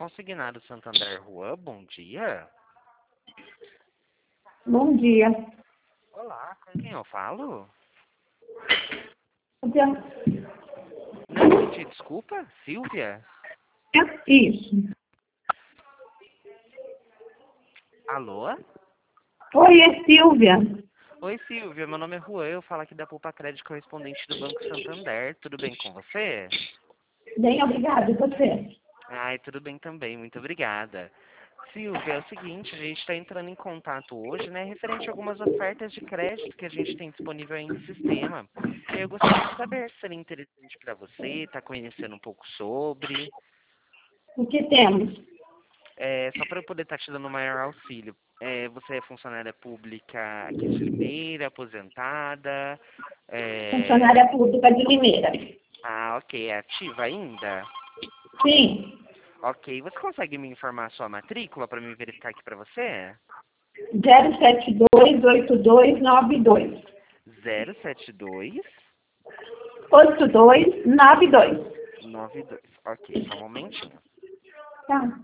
Consignado Santander Juan, bom dia. Bom dia. Olá, com quem eu falo? Não entendi, desculpa, Silvia? Isso. Alô? Oi, é Silvia. Oi, Silvia, meu nome é Juan, eu falo aqui da Poupa Crédito correspondente do Banco Santander. Tudo bem com você? Bem, obrigada. E você? Ai, tudo bem também, muito obrigada. Silvia, é o seguinte, a gente está entrando em contato hoje, né, referente a algumas ofertas de crédito que a gente tem disponível aí no sistema. Eu gostaria de saber se seria interessante para você, está conhecendo um pouco sobre, O que temos? só para eu poder estar te dando maior auxílio. Você é funcionária pública aqui de Limeira, aposentada? É... Funcionária pública de Limeira. Ah, ok, é ativa ainda? Sim. Ok, você consegue me informar a sua matrícula para me verificar aqui para você? 0728292. 072 8292. 92. Ok, só um momentinho. Tá.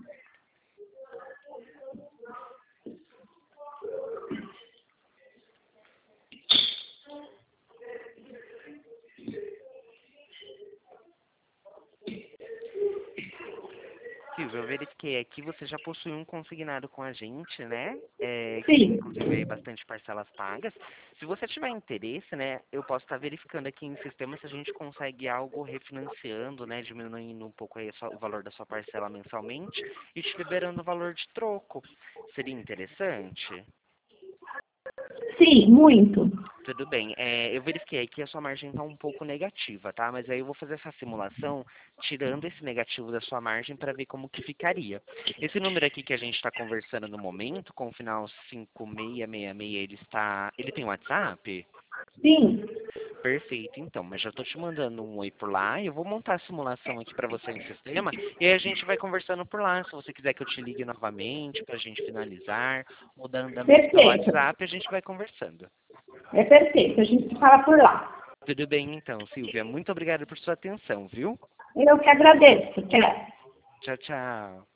Silvia, eu verifiquei aqui, você já possui um consignado com a gente, né? Que tem, Sim. inclusive, aí bastante parcelas pagas. Se você tiver interesse, né, eu posso estar verificando aqui em sistema se a gente consegue algo refinanciando, né, diminuindo um pouco aí o valor da sua parcela mensalmente e te liberando o valor de troco. Seria interessante? Sim, muito. Tudo bem. Eu verifiquei aqui a sua margem está um pouco negativa, tá? Mas aí eu vou fazer essa simulação tirando esse negativo da sua margem para ver como que ficaria. Esse número aqui que a gente está conversando no momento, com o final 5666, ele tem WhatsApp? Sim. Perfeito, então, mas já estou te mandando um oi por lá, eu vou montar a simulação aqui para você no sistema e aí a gente vai conversando por lá. Se você quiser que eu te ligue novamente para a gente finalizar, ou dar andamento pelo Perfeito. WhatsApp, a gente vai conversando. É perfeito. A gente se fala por lá. Tudo bem então, Silvia. Muito obrigado por sua atenção, viu? Eu que agradeço. Tchau. Tchau, tchau.